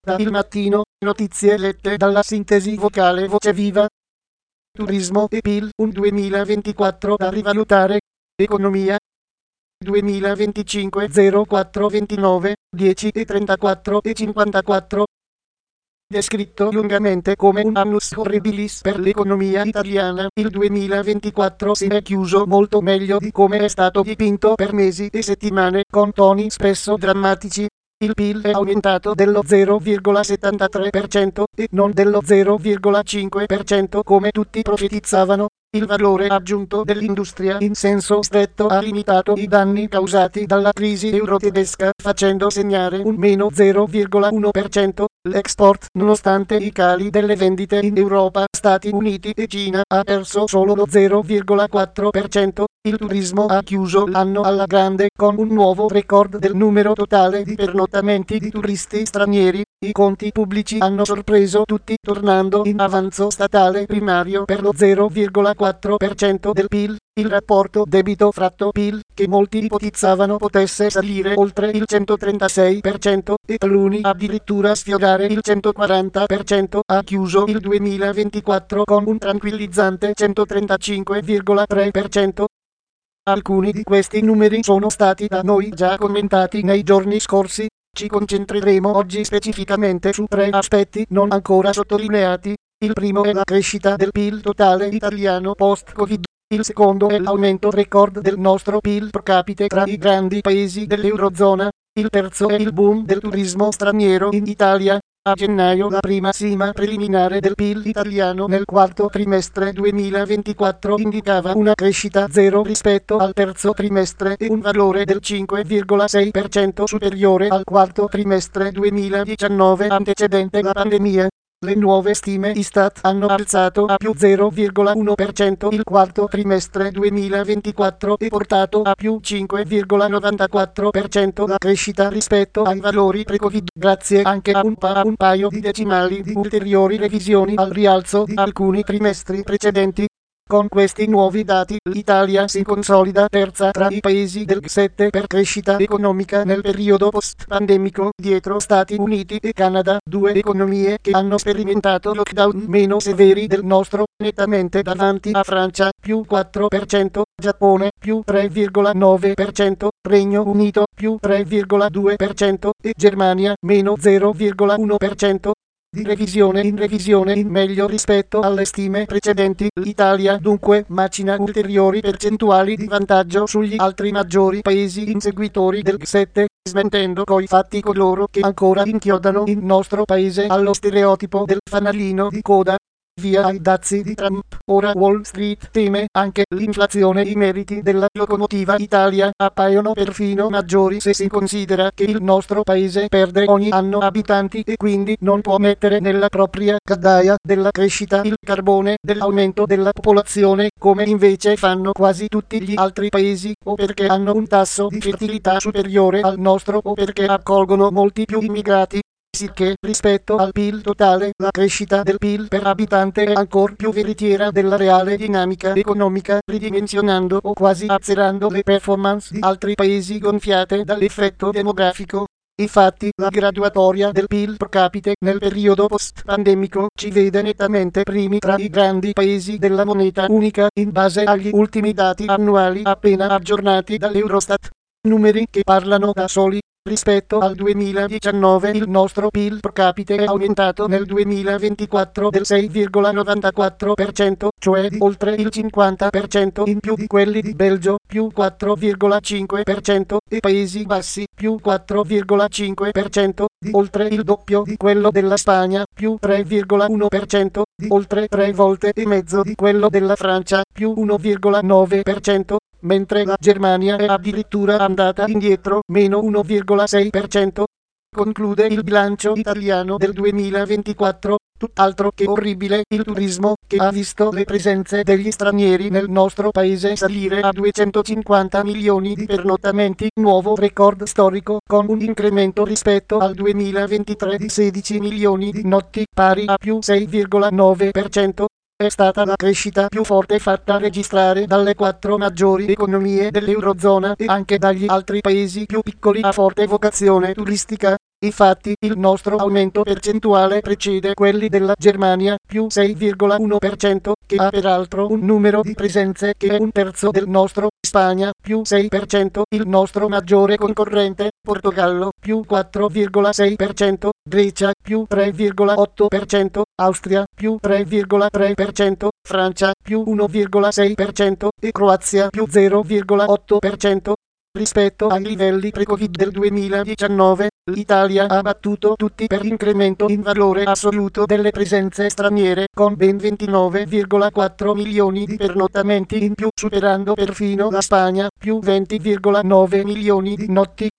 Da Il Mattino, notizie lette dalla sintesi vocale Voce Viva. Turismo e PIL, un 2024 da rivalutare. Economia. 2025 04 29 10 e 34 e 54. Descritto lungamente come un annus horribilis per l'economia italiana, il 2024 si è chiuso molto meglio di come è stato dipinto per mesi e settimane, con toni spesso drammatici. Il PIL è aumentato dello 0,73% e non dello 0,5% come tutti profetizzavano. Il valore aggiunto dell'industria in senso stretto ha limitato i danni causati dalla crisi euro-tedesca, facendo segnare un meno 0,1%. L'export, nonostante i cali delle vendite in Europa, Stati Uniti e Cina, ha perso solo lo 0,4%. Il turismo ha chiuso l'anno alla grande con un nuovo record del numero totale di pernottamenti di turisti stranieri. I conti pubblici hanno sorpreso tutti, tornando in avanzo statale primario per lo 0,4% del PIL. Il rapporto debito-fratto-PIL, che molti ipotizzavano potesse salire oltre il 136% e taluni addirittura sfiorare il 140%, ha chiuso il 2024 con un tranquillizzante 135,3%. Alcuni di questi numeri sono stati da noi già commentati nei giorni scorsi. Ci concentreremo oggi specificamente su tre aspetti non ancora sottolineati. Il primo è la crescita del PIL totale italiano post-Covid. Il secondo è l'aumento record del nostro PIL pro capite tra i grandi paesi dell'Eurozona. Il terzo è il boom del turismo straniero in Italia. A gennaio la prima stima preliminare del PIL italiano nel quarto trimestre 2024 indicava una crescita zero rispetto al terzo trimestre e un valore del 5,6% superiore al quarto trimestre 2019 antecedente la pandemia. Le nuove stime Istat hanno alzato a più 0,1% il quarto trimestre 2024 e portato a più 5,94% la crescita rispetto ai valori pre-Covid, grazie anche a un paio di decimali di ulteriori revisioni al rialzo di alcuni trimestri precedenti. Con questi nuovi dati, l'Italia si consolida terza tra i paesi del G7 per crescita economica nel periodo post-pandemico, dietro Stati Uniti e Canada, due economie che hanno sperimentato lockdown meno severi del nostro, nettamente davanti a Francia, più 4%, Giappone, più 3,9%, Regno Unito, più 3,2% e Germania, meno 0,1%. Di revisione in meglio rispetto alle stime precedenti, l'Italia dunque macina ulteriori percentuali di vantaggio sugli altri maggiori paesi inseguitori del G7, smentendo coi fatti coloro che ancora inchiodano il nostro paese allo stereotipo del fanalino di coda. Via ai dazi di Trump, ora Wall Street teme anche l'inflazione. I meriti della locomotiva Italia appaiono perfino maggiori se si considera che il nostro paese perde ogni anno abitanti e quindi non può mettere nella propria caldaia della crescita il carbone dell'aumento della popolazione, come invece fanno quasi tutti gli altri paesi, o perché hanno un tasso di fertilità superiore al nostro o perché accolgono molti più immigrati. Sicché, rispetto al PIL totale, la crescita del PIL per abitante è ancor più veritiera della reale dinamica economica, ridimensionando o quasi azzerando le performance di altri paesi gonfiate dall'effetto demografico. Infatti, la graduatoria del PIL pro capite nel periodo post-pandemico ci vede nettamente primi tra i grandi paesi della moneta unica, in base agli ultimi dati annuali appena aggiornati dall'Eurostat. Numeri che parlano da soli. Rispetto al 2019 il nostro PIL pro capite è aumentato nel 2024 del 6,94%, cioè di oltre il 50% in più di quelli di Belgio, più 4,5%, e Paesi Bassi, più 4,5%, di oltre il doppio di quello della Spagna, più 3,1%, di oltre 3 volte e mezzo di quello della Francia, più 1,9%. Mentre la Germania è addirittura andata indietro, meno 1,6%. Conclude il bilancio italiano del 2024, tutt'altro che orribile. Il turismo, che ha visto le presenze degli stranieri nel nostro paese salire a 250 milioni di pernottamenti, nuovo record storico, con un incremento rispetto al 2023 di 16 milioni di notti, pari a più 6,9%. È stata la crescita più forte fatta registrare dalle 4 maggiori economie dell'Eurozona e anche dagli altri paesi più piccoli a forte vocazione turistica. Infatti il nostro aumento percentuale precede quelli della Germania, più 6,1%, che ha peraltro un numero di presenze che è un terzo del nostro, Spagna, più 6%, il nostro maggiore concorrente, Portogallo, più 4,6%, Grecia, più 3,8%, Austria, più 3,3%, Francia, più 1,6% e Croazia, più 0,8%. Rispetto ai livelli pre-Covid del 2019, l'Italia ha battuto tutti per incremento in valore assoluto delle presenze straniere, con ben 29,4 milioni di pernottamenti in più, superando perfino la Spagna, più 20,9 milioni di notti.